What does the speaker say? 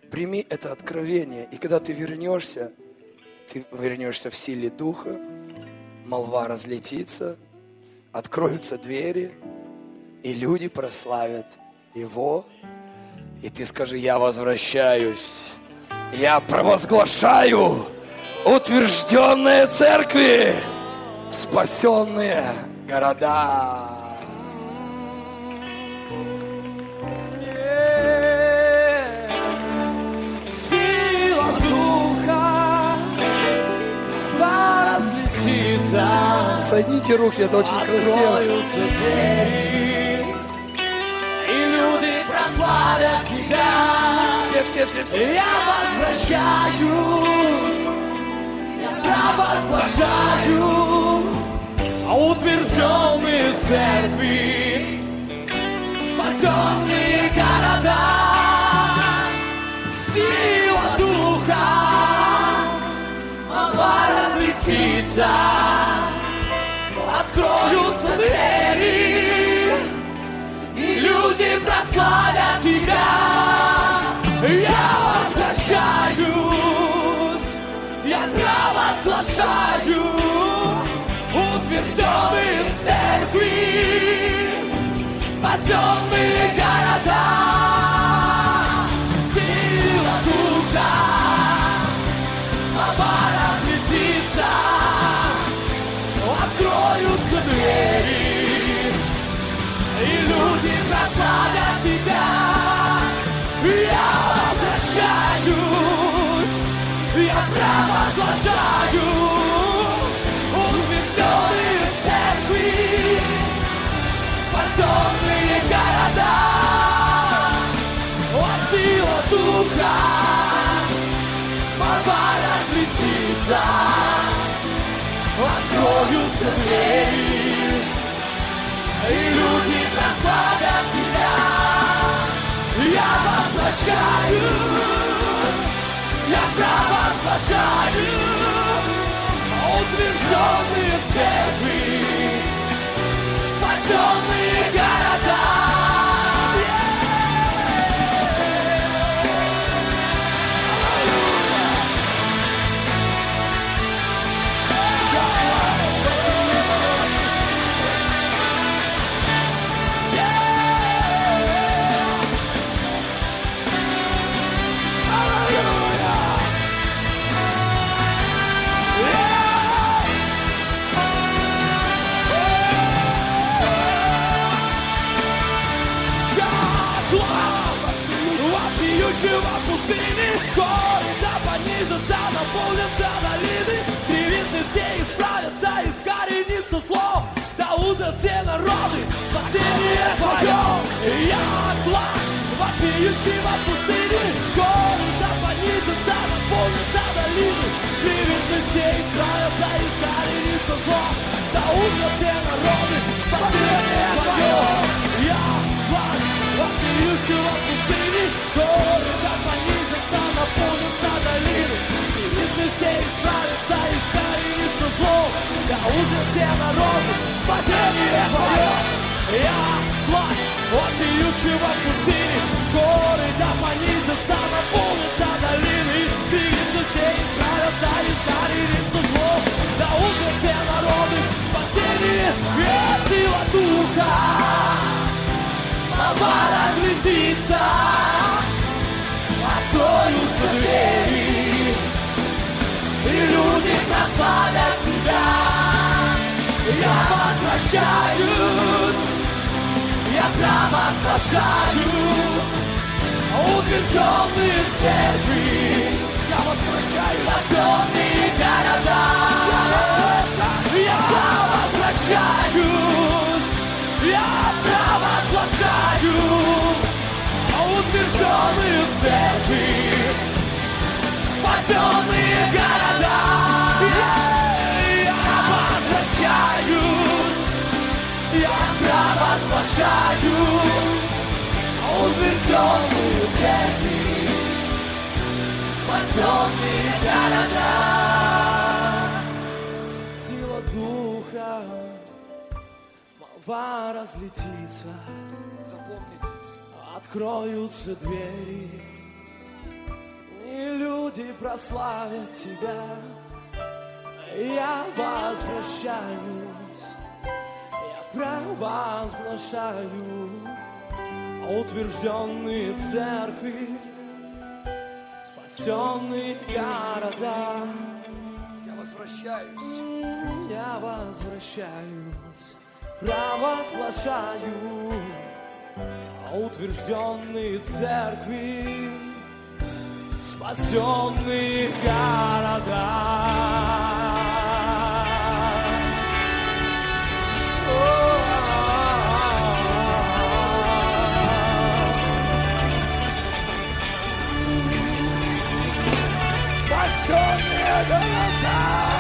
Прими это откровение. И когда ты вернешься в силе Духа, молва разлетится, откроются двери, и люди прославят Его. И ты скажи: я возвращаюсь, я провозглашаю утвержденные церкви, спасенные города. Сила Духа разлетится. Соедините руки, это очень красиво. Откроются двери, и люди прославят Тебя. Все. Я возвращаюсь, я провозглашаю утвержденные церкви, спасенные города. Сила Духа могла разлетиться, откроются двери, и люди прославят Тебя. Я возвращаюсь, я провозглашаю утвержденные церкви, спасенные города. Сила Духа могла разлетиться, откроются двери, и люди прославят Тебя. Я возвращаюсь, я провозглашаю утвержденные церкви, спасенные города. О, сила Духа могла разлетиться, откроются двери, и люди прославят Тебя. Я возвращаюсь, я провозглашаю утвержденные церкви, спасенные города. В пустыне города понизятся, наполнятся долины, древесны все исправятся, искоренится слов. Да узрят все народы спасение Твое. Я глаз вопиющий во пустыне города понизятся, наполнятся долины, древесны все исправятся, искоренится слов. Да узрят все народы спасение Твое. Я глаз вопиющий во пустыне города понизятся, наполнятся долины, древесны все исправятся, искоренится зло. Да узрят все народы спасение Твое. Я глаз вопиющий во пустыне города понизятся, наполнятся долины, древесны все исправятся, искоренится зло. Да узрят все народы спасение. Сила Духа могла разлетиться, откроются двери, и люди прославят Тебя. Я возвращаюсь, я провозглашаю утвержденные церкви, я возвращаюсь, спасенные города. Я возвращаюсь, я провозглашаю утвержденные церкви, спасенные города. Я возвращаюсь, я провозглашаю утвержденные церкви, спасенные города. Сила Духа молва разлетится, Запомните, откроются двери, прославить Тебя. Я возвращаюсь, я провозглашаю утвержденные церкви, спасенные города. Я возвращаюсь. Я возвращаюсь, провозглашаю утвержденные церкви, спасенные города. Спасенные города.